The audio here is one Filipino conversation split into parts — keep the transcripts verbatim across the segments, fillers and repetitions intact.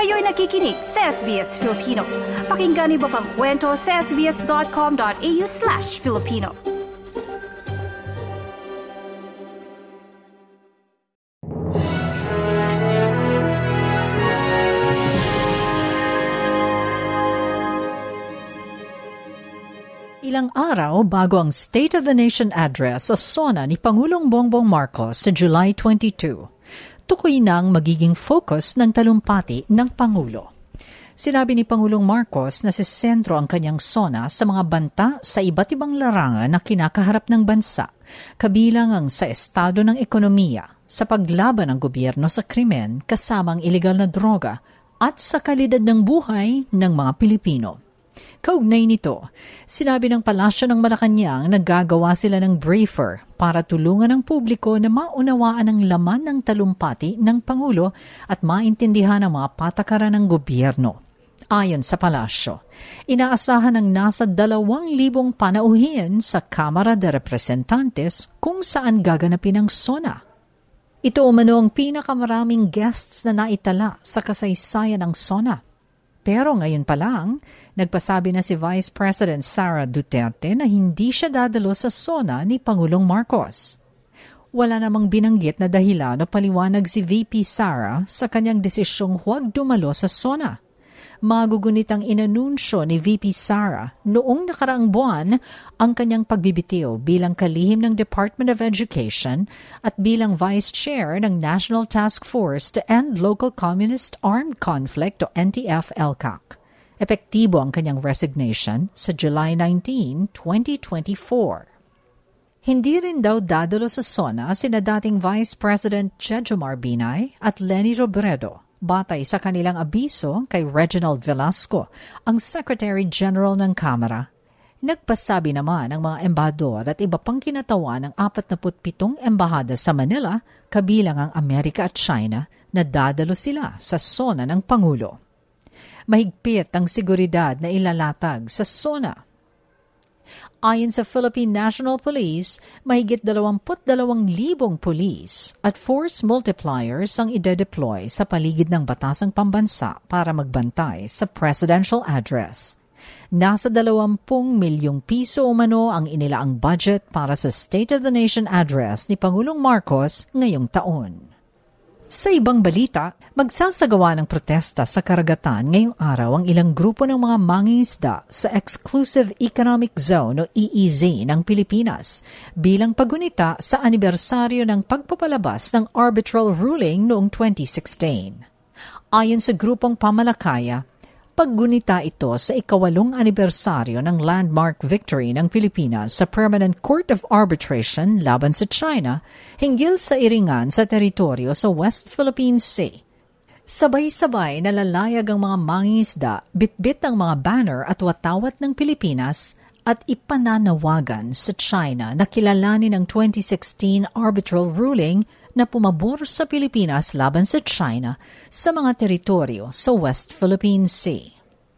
Kayo'y nakikinig sa S B S Filipino. Pakinggan niyo pa ang kwento sa sbs.com.au slash Filipino. Ilang araw bago ang State of the Nation Address sa SONA ni Pangulong Bongbong Marcos sa July twenty-second, tukoy nang magiging focus ng talumpati ng Pangulo. Sinabi ni Pangulong Marcos na sa sentro ang kanyang SONA sa mga banta sa iba't ibang larangan na kinakaharap ng bansa, kabilang ang sa estado ng ekonomiya, sa paglaban ng gobyerno sa krimen kasamang ilegal na droga at sa kalidad ng buhay ng mga Pilipino. Kaugnay nito, sinabi ng Palasyo ng Malacanang na gagawa sila ng briefer para tulungan ang publiko na maunawaan ang laman ng talumpati ng Pangulo at maintindihan ang mga patakaran ng gobyerno. Ayon sa Palasyo, inaasahan ng nasa dalawang libong panauhin sa Kamara de Representantes kung saan gaganapin ang SONA. Ito umano ang pinakamaraming guests na naitala sa kasaysayan ng SONA. Pero ngayon pa lang, nagpasabi na si Vice President Sara Duterte na hindi siya dadalo sa SONA ni Pangulong Marcos. Wala namang binanggit na dahilan o paliwanag si V P Sara sa kanyang desisyong huwag dumalo sa SONA. Magugunit ang inanunsyo ni V P Sara noong nakaraang buwan ang kanyang pagbibitiw bilang kalihim ng Department of Education at bilang Vice Chair ng National Task Force to End Local Communist Armed Conflict o N T F L C A C. Epektibo ang kanyang resignation sa July nineteenth, twenty twenty-four. Hindi rin daw dadalo sa SONA sina dating Vice President Jejomar Binay at Leni Robredo, batay sa kanilang abiso kay Reginald Velasco, ang Secretary General ng Kamara. Nagpasabi naman ang mga embahador at iba pang kinatawan ng forty-seven embahada sa Manila, kabilang ang Amerika at China, na dadalo sila sa SONA ng Pangulo. Mahigpit ang seguridad na ilalatag sa SONA. Ayon sa Philippine National Police, mahigit twenty-two thousand police at force multipliers ang ide-deploy sa paligid ng batasang pambansa para magbantay sa presidential address. Nasa twenty milyong piso umano ang inilaang budget para sa State of the Nation Address ni Pangulong Marcos ngayong taon. Sa ibang balita, magsasagawa ng protesta sa karagatan ngayong araw ang ilang grupo ng mga mangingisda sa Exclusive Economic Zone o E E Z ng Pilipinas bilang paggunita sa anibersaryo ng pagpapalabas ng arbitral ruling noong twenty sixteen. Ayon sa grupong Pamalakaya, paggunita ito sa ikawalong anibersaryo ng landmark victory ng Pilipinas sa Permanent Court of Arbitration laban sa China hinggil sa iringan sa teritoryo sa West Philippine Sea. Sabay-sabay nalalayag ang mga mangingisda, bitbit ang mga banner at watawat ng Pilipinas at ipananawagan sa China na kilalanin ang twenty sixteen arbitral ruling na pumabor sa Pilipinas laban sa China sa mga teritoryo sa West Philippine Sea.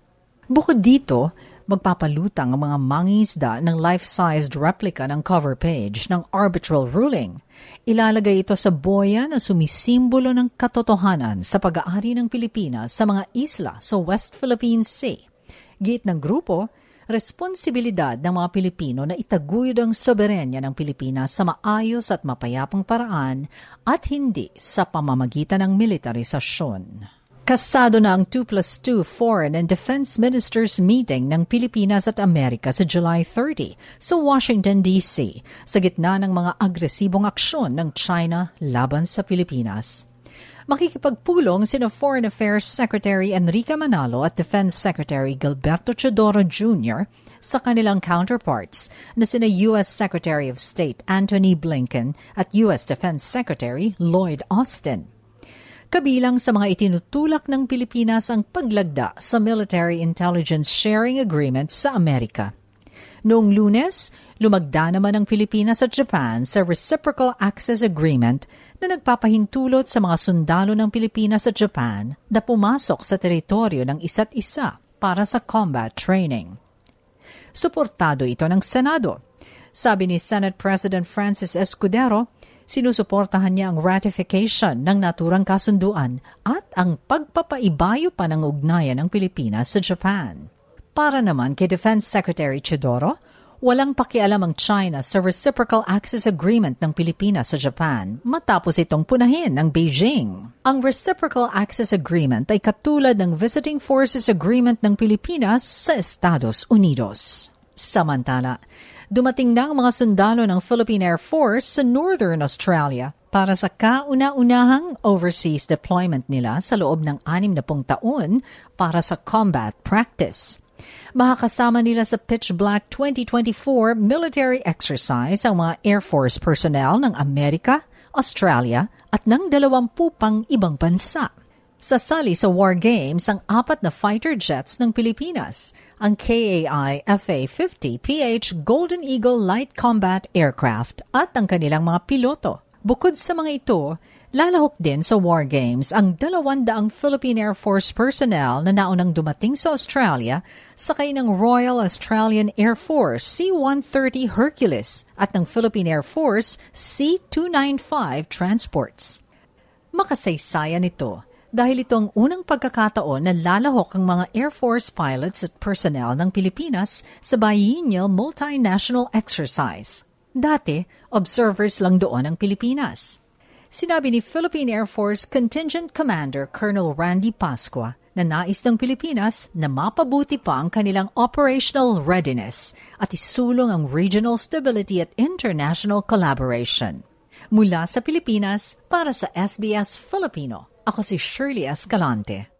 Bukod dito, magpapalutang ang mga mangingisda ng life-sized replica ng cover page ng arbitral ruling. Ilalagay ito sa boya na sumisimbolo ng katotohanan sa pag-aari ng Pilipinas sa mga isla sa West Philippine Sea. Giit ng grupo, responsibilidad ng mga Pilipino na itaguyod ang soberenya ng Pilipinas sa maayos at mapayapang paraan at hindi sa pamamagitan ng militarisasyon. Kasado na ang two plus two Foreign and Defense Ministers meeting ng Pilipinas at Amerika sa July thirtieth sa Washington, D C sa gitna ng mga agresibong aksyon ng China laban sa Pilipinas. Makikipagpulong sina Foreign Affairs Secretary Enrique Manalo at Defense Secretary Gilberto Chodoro Junior sa kanilang counterparts na sina U S Secretary of State Antony Blinken at U S Defense Secretary Lloyd Austin. Kabilang sa mga itinutulak ng Pilipinas ang paglagda sa Military Intelligence Sharing Agreement sa Amerika. Noong Lunes, lumagda naman ang Pilipinas at Japan sa Reciprocal Access Agreement na nagpapahintulot sa mga sundalo ng Pilipinas at Japan na pumasok sa teritoryo ng isa't isa para sa combat training. Suportado ito ng Senado. Sabi ni Senate President Francis Escudero, Sinusuportahan niya ang ratification ng naturang kasunduan at ang pagpapaibayo pa ng ugnayan ng Pilipinas sa Japan. Para naman kay Defense Secretary Chidoro, walang pakialam ang China sa Reciprocal Access Agreement ng Pilipinas sa Japan matapos itong punahin ng Beijing. Ang Reciprocal Access Agreement ay katulad ng Visiting Forces Agreement ng Pilipinas sa Estados Unidos. Samantala, dumating na ang mga sundalo ng Philippine Air Force sa Northern Australia para sa kauna-unahang overseas deployment nila sa loob ng anim na pung taon para sa combat practice. Makakasama nila sa Pitch Black twenty twenty-four military exercise ang mga Air Force personnel ng Amerika, Australia at ng dalawampu pang ibang bansa. Sasali sa War Games ang apat na fighter jets ng Pilipinas, ang K A I F A fifty P H Golden Eagle Light Combat Aircraft at ang kanilang mga piloto. Bukod sa mga ito, lalahok din sa War Games ang dalawandaang Philippine Air Force personnel na naunang dumating sa Australia sakay ng Royal Australian Air Force C one thirty Hercules at ng Philippine Air Force C two ninety-five transports. Makasaysayan ito dahil ito ang unang pagkakataon na lalahok ang mga Air Force pilots at personnel ng Pilipinas sa biennial multinational exercise. Dati, observers lang doon ang Pilipinas. Sinabi ni Philippine Air Force Contingent Commander Colonel Randy Pascua na nais ng Pilipinas na mapabuti pa ang kanilang operational readiness at isulong ang regional stability at international collaboration. Mula sa Pilipinas, para sa S B S Filipino, ako si Shirley Escalante.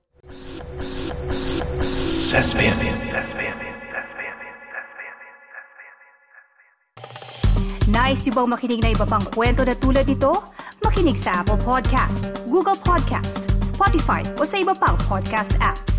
Nice yung bang makinig na iba pang kwento na tulad ito? Makinig sa Apple Podcast, Google Podcast, Spotify o sa iba pang podcast apps.